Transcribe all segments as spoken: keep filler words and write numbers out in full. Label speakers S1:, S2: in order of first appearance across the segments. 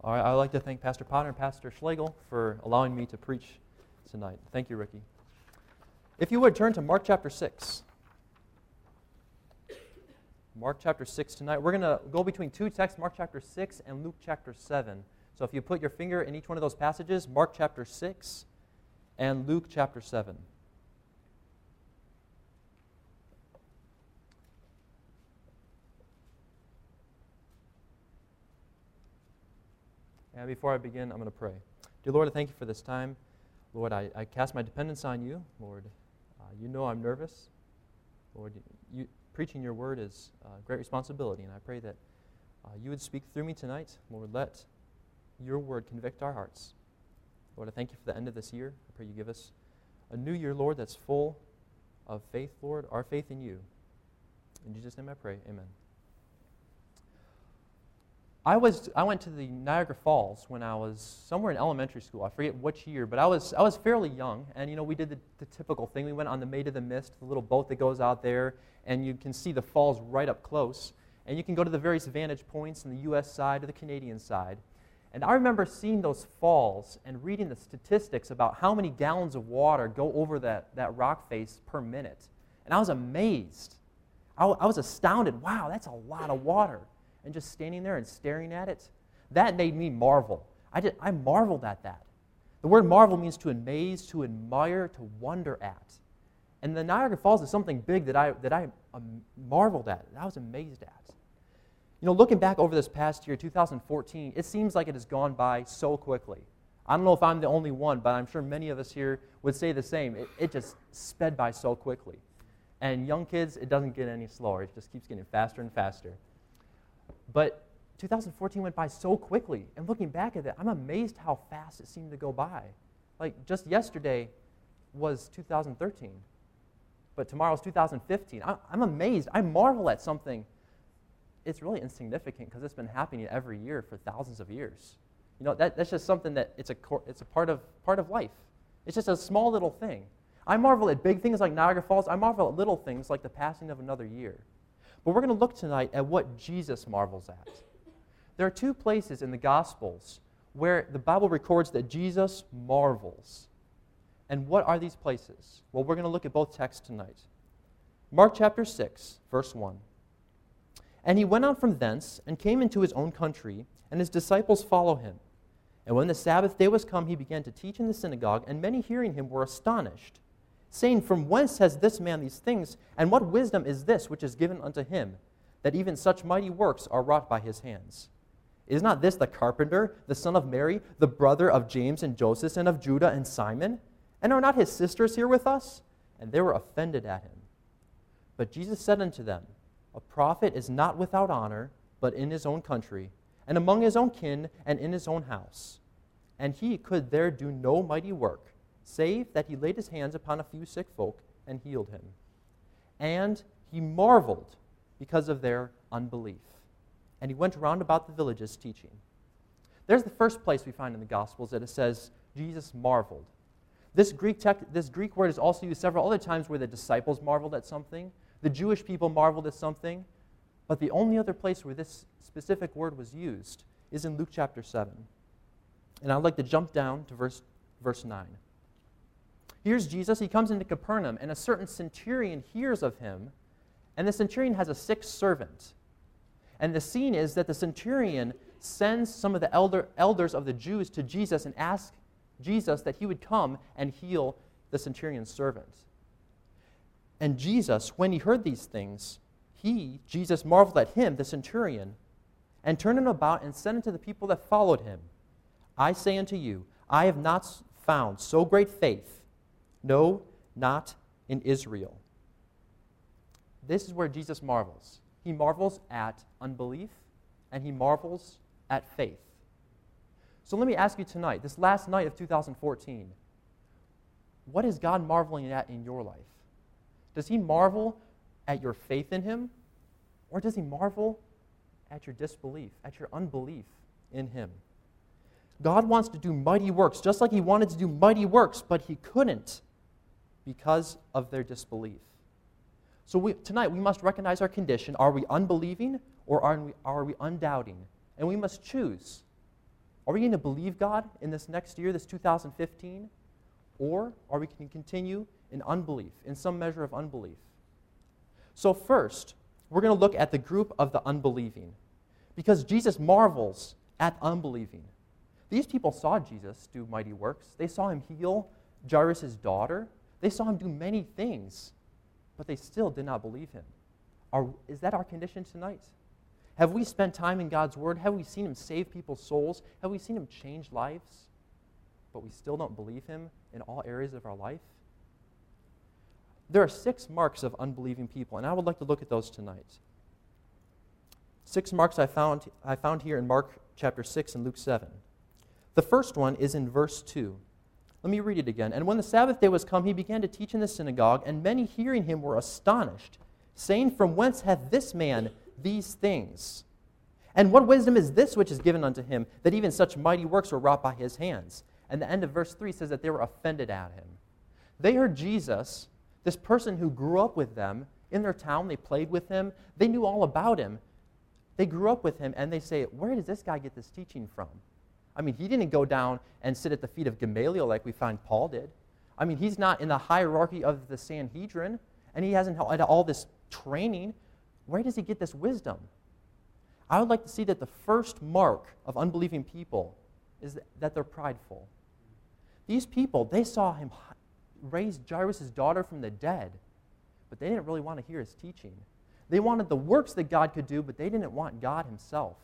S1: All right, I'd like to thank Pastor Potter and Pastor Schlegel for allowing me to preach tonight. Thank you, Ricky. If you would, turn to Mark chapter six. Mark chapter six tonight. We're going to go between two texts, Mark chapter six and Luke chapter seven. So if you put your finger in each one of those passages, Mark chapter six and Luke chapter seven. And before I begin, I'm going to pray. Dear Lord, I thank you for this time. Lord, I, I cast my dependence on you. Lord, uh, you know I'm nervous. Lord, you, preaching your word is a great responsibility, and I pray that uh, you would speak through me tonight. Lord, let your word convict our hearts. Lord, I thank you for the end of this year. I pray you give us a new year, Lord, that's full of faith, Lord, our faith in you. In Jesus' name I pray, amen. I was I went to the Niagara Falls when I was somewhere in elementary school. I forget which year, but I was I was fairly young, and you know we did the, the typical thing. We went on the Maid of the Mist, the little boat that goes out there, and you can see the falls right up close. And you can go to the various vantage points on the U S side or the Canadian side. And I remember seeing those falls and reading the statistics about how many gallons of water go over that, that rock face per minute. And I was amazed. I, I was astounded. Wow, that's a lot of water. And just standing there and staring at it, that made me marvel. I did, I marveled at that. The word marvel means to amaze, to admire, to wonder at. And the Niagara Falls is something big that I that I um, marveled at, that I was amazed at. You know, looking back over this past year, two thousand fourteen, it seems like it has gone by so quickly. I don't know if I'm the only one, but I'm sure many of us here would say the same. It, it just sped by so quickly. And young kids, it doesn't get any slower. It just keeps getting faster and faster. But two thousand fourteen went by so quickly, and looking back at it, I'm amazed how fast it seemed to go by. Like, just yesterday was two thousand thirteen, but tomorrow's two thousand fifteen. I, I'm amazed. I marvel at something. It's really insignificant because it's been happening every year for thousands of years. You know, that, that's just something that it's a it's a part of part of life. It's just a small little thing. I marvel at big things like Niagara Falls. I marvel at little things like the passing of another year. But we're going to look tonight at what Jesus marvels at. There are two places in the Gospels where the Bible records that Jesus marvels. And what are these places? Well, we're going to look at both texts tonight. Mark chapter six, verse one. And he went on from thence and came into his own country, and his disciples followed him. And when the Sabbath day was come, he began to teach in the synagogue, and many hearing him were astonished, saying, From whence has this man these things, and what wisdom is this which is given unto him, that even such mighty works are wrought by his hands? Is not this the carpenter, the son of Mary, the brother of James and Joseph, and of Judah and Simon? And are not his sisters here with us? And they were offended at him. But Jesus said unto them, A prophet is not without honor, but in his own country, and among his own kin, and in his own house. And he could there do no mighty work, save that he laid his hands upon a few sick folk and healed him. And he marveled because of their unbelief. And he went round about the villages teaching. There's the first place we find in the Gospels that it says Jesus marveled. This Greek text, this Greek word is also used several other times where the disciples marveled at something, the Jewish people marveled at something, but the only other place where this specific word was used is in Luke chapter seven. And I'd like to jump down to verse, verse nine. Here's Jesus. He comes into Capernaum, and a certain centurion hears of him, and the centurion has a sick servant. And the scene is that the centurion sends some of the elder, elders of the Jews to Jesus and asks Jesus that he would come and heal the centurion's servant. And Jesus, when he heard these things, he, Jesus, marveled at him, the centurion, and turned him about and said unto the people that followed him, I say unto you, I have not found so great faith, no, not in Israel. This is where Jesus marvels. He marvels at unbelief, and he marvels at faith. So let me ask you tonight, this last night of two thousand fourteen, what is God marveling at in your life? Does he marvel at your faith in him, or does he marvel at your disbelief, at your unbelief in him? God wants to do mighty works, just like he wanted to do mighty works, but he couldn't because of their disbelief. So we, tonight we must recognize our condition. Are we unbelieving or are we, are we undoubting? And we must choose. Are we going to believe God in this next year, this two thousand fifteen? Or are we going to continue in unbelief, in some measure of unbelief? So first, we're going to look at the group of the unbelieving, because Jesus marvels at unbelieving. These people saw Jesus do mighty works. They saw him heal Jairus' daughter. They saw him do many things, but they still did not believe him. Are, is that our condition tonight? Have we spent time in God's Word? Have we seen him save people's souls? Have we seen him change lives? But we still don't believe him in all areas of our life? There are six marks of unbelieving people, and I would like to look at those tonight. Six marks I found, I found here in Mark chapter six and Luke seven. The first one is in verse two. Let me read it again. And when the Sabbath day was come, he began to teach in the synagogue, and many hearing him were astonished, saying, From whence hath this man these things? And what wisdom is this which is given unto him, that even such mighty works were wrought by his hands? And the end of verse three says that they were offended at him. They heard Jesus, this person who grew up with them in their town. They played with him. They knew all about him. They grew up with him, and they say, where does this guy get this teaching from? I mean, he didn't go down and sit at the feet of Gamaliel like we find Paul did. I mean, he's not in the hierarchy of the Sanhedrin, and he hasn't had all this training. Where does he get this wisdom? I would like to see that the first mark of unbelieving people is that they're prideful. These people, they saw him raise Jairus' daughter from the dead, but they didn't really want to hear his teaching. They wanted the works that God could do, but they didn't want God himself.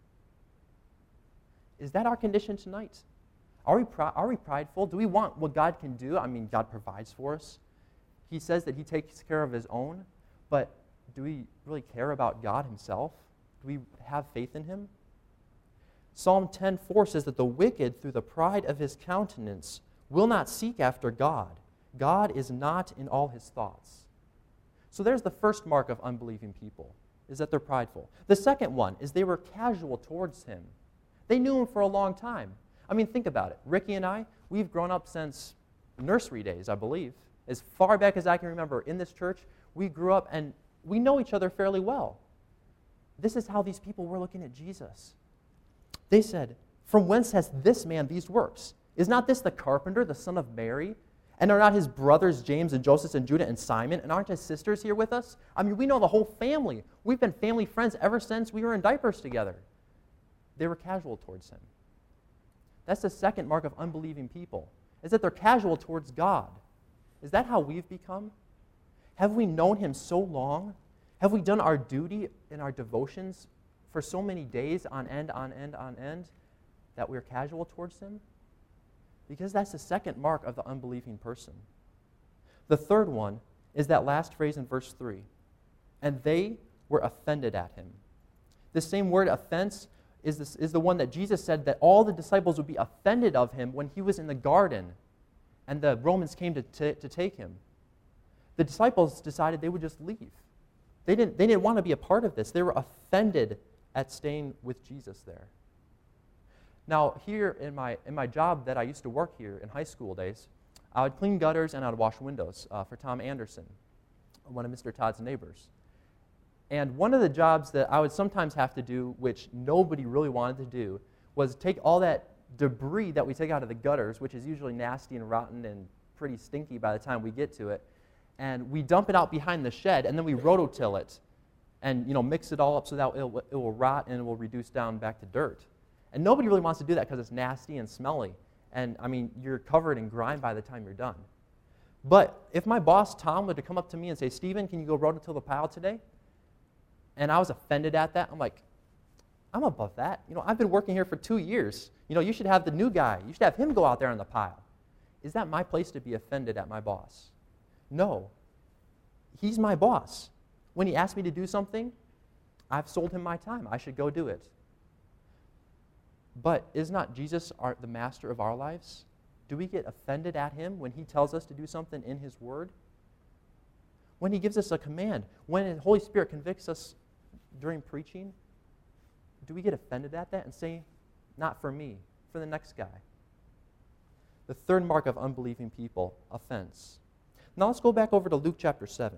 S1: Is that our condition tonight? Are we, pr- are we prideful? Do we want what God can do? I mean, God provides for us. He says that he takes care of his own, but do we really care about God himself? Do we have faith in him? Psalm ten four says that the wicked, through the pride of his countenance, will not seek after God. God is not in all his thoughts. So there's the first mark of unbelieving people, is that they're prideful. The second one is they were casual towards him. They knew him for a long time. I mean, think about it. Ricky and I, we've grown up since nursery days, I believe. As far back as I can remember in this church, we grew up and we know each other fairly well. This is how these people were looking at Jesus. They said, From whence has this man these works? Is not this the carpenter, the son of Mary? And are not his brothers James and Joseph and Judah and Simon? And aren't his sisters here with us? I mean, we know the whole family. We've been family friends ever since we were in diapers together. They were casual towards him. That's the second mark of unbelieving people, is that they're casual towards God. Is that how we've become? Have we known him so long? Have we done our duty in our devotions for so many days on end, on end, on end, that we're casual towards him? Because that's the second mark of the unbelieving person. The third one is that last phrase in verse three. And they were offended at him. This same word, offense, is, this, is the one that Jesus said that all the disciples would be offended of him when he was in the garden and the Romans came to, t- to take him. The disciples decided they would just leave. They didn't, they didn't want to be a part of this. They were offended at staying with Jesus there. Now, here in my, in my job that I used to work here in high school days, I would clean gutters and I would wash windows uh, for Tom Anderson, one of Mister Todd's neighbors. And one of the jobs that I would sometimes have to do, which nobody really wanted to do, was take all that debris that we take out of the gutters, which is usually nasty and rotten and pretty stinky by the time we get to it, and we dump it out behind the shed, and then we rototill it and, you know, mix it all up so that it will, it will rot and it will reduce down back to dirt. And nobody really wants to do that because it's nasty and smelly. And, I mean, you're covered in grime by the time you're done. But if my boss, Tom, were to come up to me and say, Stephen, can you go rototill the pile today? And I was offended at that. I'm like, I'm above that. You know, I've been working here for two years. You know, you should have the new guy. You should have him go out there on the pile. Is that my place to be offended at my boss? No. He's my boss. When he asks me to do something, I've sold him my time. I should go do it. But is not Jesus our, the master of our lives? Do we get offended at him when he tells us to do something in his word? When he gives us a command? When the Holy Spirit convicts us during preaching? Do we get offended at that and say, not for me, for the next guy? The third mark of unbelieving people, offense. Now let's go back over to Luke chapter seven.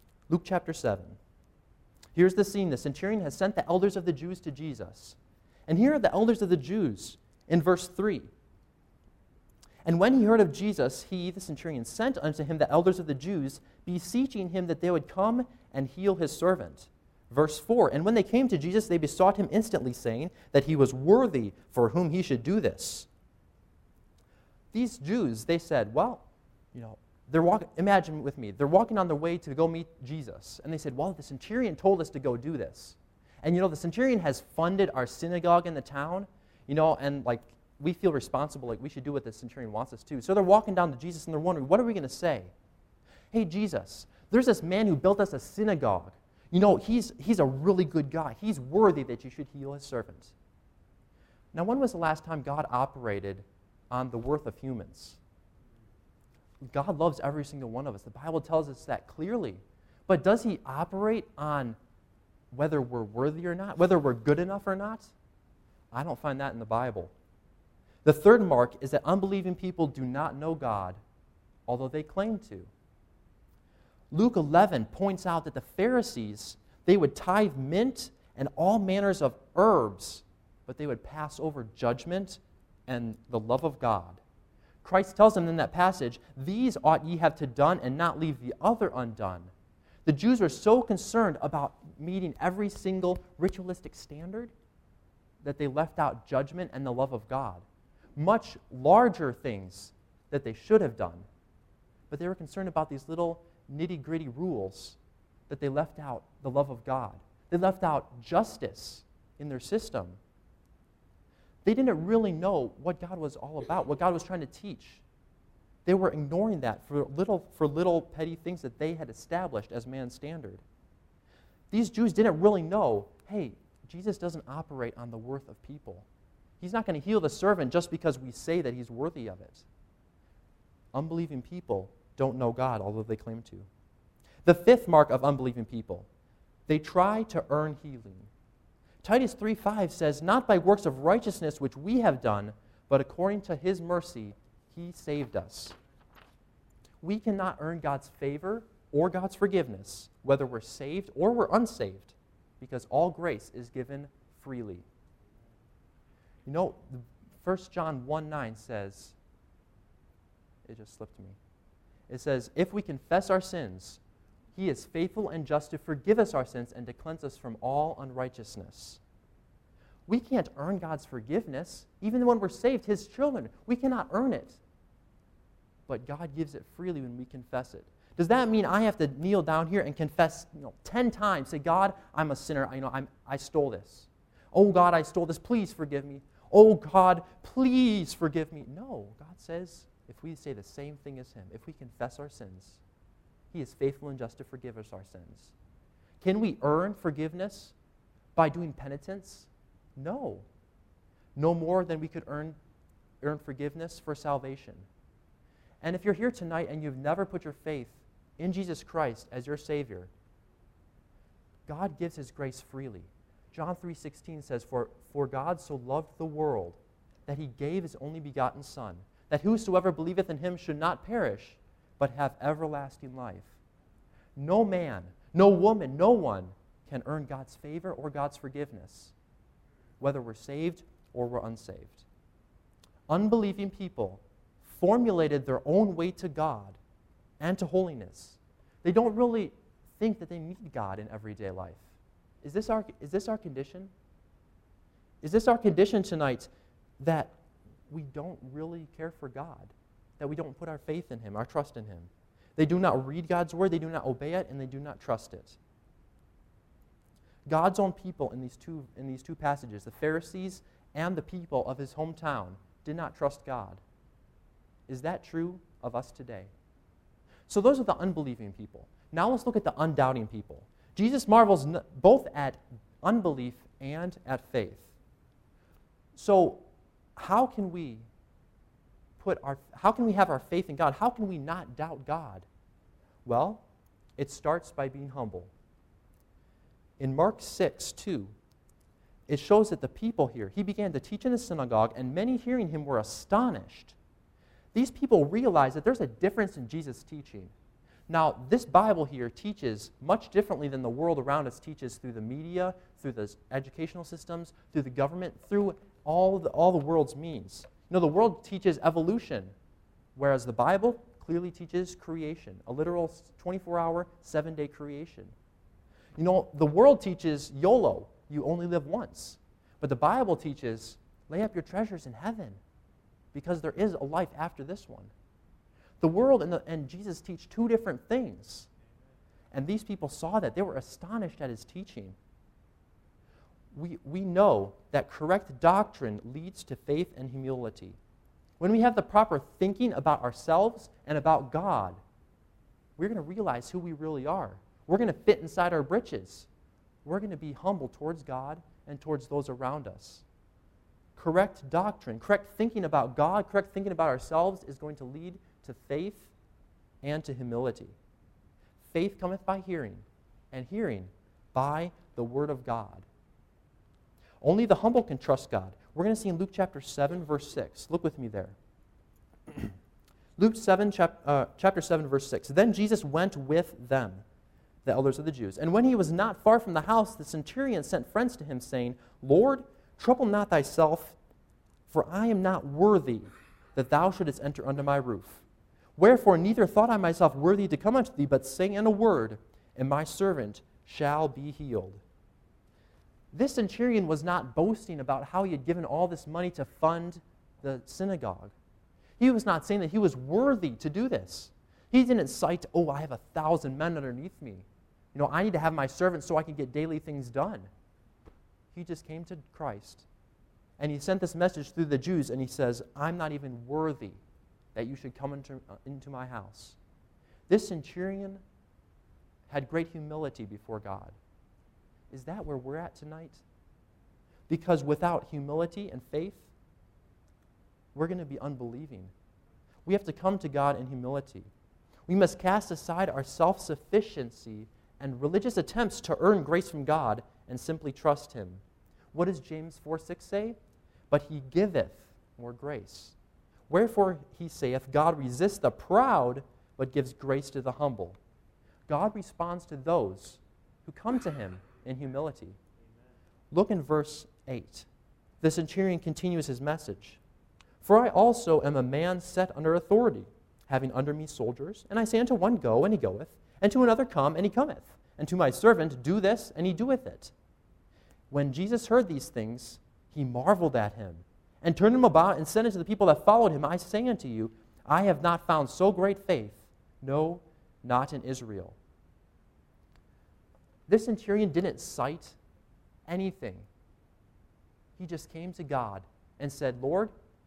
S1: Luke chapter seven. Here's the scene. The centurion has sent the elders of the Jews to Jesus. And here are the elders of the Jews in verse three. And when he heard of Jesus, he, the centurion, sent unto him the elders of the Jews, beseeching him that they would come and heal his servant. Verse four, and when they came to Jesus, they besought him instantly, saying that he was worthy for whom he should do this. These Jews, they said, well, you know, they're walking, imagine with me, they're walking on their way to go meet Jesus. And they said, well, the centurion told us to go do this. And, you know, the centurion has funded our synagogue in the town, you know, and, like, we feel responsible, like we should do what the centurion wants us to. So they're walking down to Jesus and they're wondering, what are we going to say? Hey, Jesus, there's this man who built us a synagogue. You know, he's, he's a really good guy. He's worthy that you should heal his servant. Now, when was the last time God operated on the worth of humans? God loves every single one of us. The Bible tells us that clearly. But does he operate on whether we're worthy or not, whether we're good enough or not? I don't find that in the Bible. The third mark is that unbelieving people do not know God, although they claim to. Luke eleven points out that the Pharisees, they would tithe mint and all manners of herbs, but they would pass over judgment and the love of God. Christ tells them in that passage, these ought ye have to done and not leave the other undone. The Jews were so concerned about meeting every single ritualistic standard that they left out judgment and the love of God. Much larger things that they should have done. But they were concerned about these little nitty-gritty rules that they left out the love of God. They left out justice in their system. They didn't really know what God was all about, what God was trying to teach. They were ignoring that for little, for little petty things that they had established as man's standard. These Jews didn't really know, hey, Jesus doesn't operate on the worth of people. He's not going to heal the servant just because we say that he's worthy of it. Unbelieving people don't know God, although they claim to. The fifth mark of unbelieving people, they try to earn healing. Titus three five says, not by works of righteousness which we have done, but according to his mercy, he saved us. We cannot earn God's favor or God's forgiveness, whether we're saved or we're unsaved, because all grace is given freely. You know, First John one nine says, it just slipped me. It says, if we confess our sins, he is faithful and just to forgive us our sins and to cleanse us from all unrighteousness. We can't earn God's forgiveness. Even when we're saved, his children, we cannot earn it. But God gives it freely when we confess it. Does that mean I have to kneel down here and confess, you know, ten times, say, God, I'm a sinner, I, you know, I'm, I stole this. Oh, God, I stole this, please forgive me. Oh, God, please forgive me. No, God says, if we say the same thing as him, if we confess our sins, he is faithful and just to forgive us our sins. Can we earn forgiveness by doing penitence? No. No more than we could earn, earn forgiveness for salvation. And if you're here tonight and you've never put your faith in Jesus Christ as your Savior, God gives his grace freely. John three sixteen says, For, for God so loved the world that he gave his only begotten Son, that whosoever believeth in him should not perish, but have everlasting life. No man, no woman, no one can earn God's favor or God's forgiveness, whether we're saved or we're unsaved. Unbelieving people formulated their own way to God and to holiness. They don't really think that they need God in everyday life. Is this our, is this our condition? Is this our condition tonight, that we don't really care for God, that we don't put our faith in him, our trust in him? They do not read God's word, they do not obey it, and they do not trust it. God's own people in these two, in these two passages, the Pharisees and the people of his hometown, did not trust God. Is that true of us today? So those are the unbelieving people. Now let's look at the undoubting people. Jesus marvels both at unbelief and at faith. So how can we put our how can we have our faith in God? How can we not doubt God? Well, it starts by being humble. In Mark six two, it shows that the people here, he began to teach in the synagogue, and many hearing him were astonished. These people realized that there's a difference in Jesus' teaching. Now, this Bible here teaches much differently than the world around us teaches through the media, through the educational systems, through the government, through all the, all the world's means. You know, the world teaches evolution, whereas the Bible clearly teaches creation, a literal twenty-four hour, seven-day creation. You know, the world teaches YOLO, you only live once. But the Bible teaches, lay up your treasures in heaven, because there is a life after this one. The world and, the, and Jesus teach two different things. And these people saw that. They were astonished at his teaching. We, we know that correct doctrine leads to faith and humility. When we have the proper thinking about ourselves and about God, we're going to realize who we really are. We're going to fit inside our britches. We're going to be humble towards God and towards those around us. Correct doctrine, correct thinking about God, correct thinking about ourselves is going to lead to faith and to humility. Faith cometh by hearing, and hearing by the word of God. Only the humble can trust God. We're going to see in Luke chapter seven, verse six. Look with me there. Luke seven, chap, uh, chapter seven, verse six. Then Jesus went with them, the elders of the Jews. And when he was not far from the house, the centurion sent friends to him, saying, Lord, trouble not thyself, for I am not worthy that thou shouldest enter under my roof. Wherefore neither thought I myself worthy to come unto thee, but say in a word, and my servant shall be healed. This centurion was not boasting about how he had given all this money to fund the synagogue. He was not saying that he was worthy to do this. He didn't cite, oh, I have a thousand men underneath me. You know, I need to have my servants so I can get daily things done. He just came to Christ. And he sent this message through the Jews, and he says, I'm not even worthy that you should come into, uh, into my house. This centurion had great humility before God. Is that where we're at tonight? Because without humility and faith, we're going to be unbelieving. We have to come to God in humility. We must cast aside our self-sufficiency and religious attempts to earn grace from God and simply trust him. What does James four six say? But he giveth more grace. Wherefore he saith, God resists the proud, but gives grace to the humble. God responds to those who come to him in humility. Amen. Look in verse eight. The centurion continues his message. For I also am a man set under authority, having under me soldiers, and I say unto one, go, and he goeth, and to another, come, and he cometh, and to my servant, do this, and he doeth it. When Jesus heard these things, he marveled at him, and turned him about, and said unto the people that followed him, I say unto you, I have not found so great faith, no, not in Israel. This centurion didn't cite anything. He just came to God and said, Lord,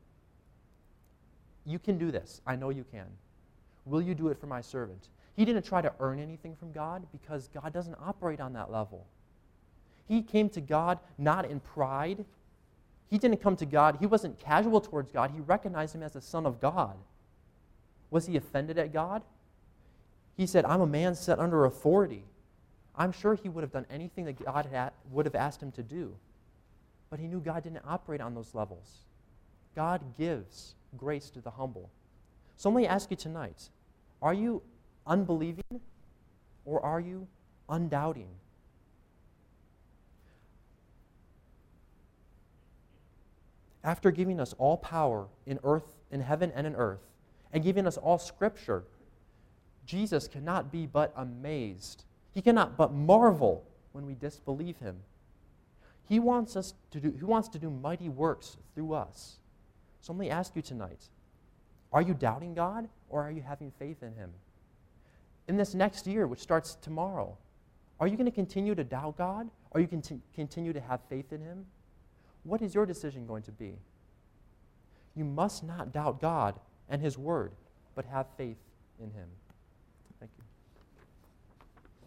S1: you can do this. I know you can. Will you do it for my servant? He didn't try to earn anything from God because God doesn't operate on that level. He came to God not in pride. He didn't come to God. He wasn't casual towards God. He recognized him as the Son of God. Was he offended at God? He said, I'm a man set under authority. I'm sure he would have done anything that God had, would have asked him to do. But he knew God didn't operate on those levels. God gives grace to the humble. So let me ask you tonight, are you unbelieving or are you undoubting? After giving us all power in earth, in heaven and in earth, and giving us all Scripture, Jesus cannot be but amazed. He cannot but marvel when we disbelieve him. He wants us to do, he wants to do mighty works through us. So let me ask you tonight, are you doubting God or are you having faith in him? In this next year, which starts tomorrow, are you going to continue to doubt God? Or are you going to continue to have faith in him? What is your decision going to be? You must not doubt God and his word, but have faith in him.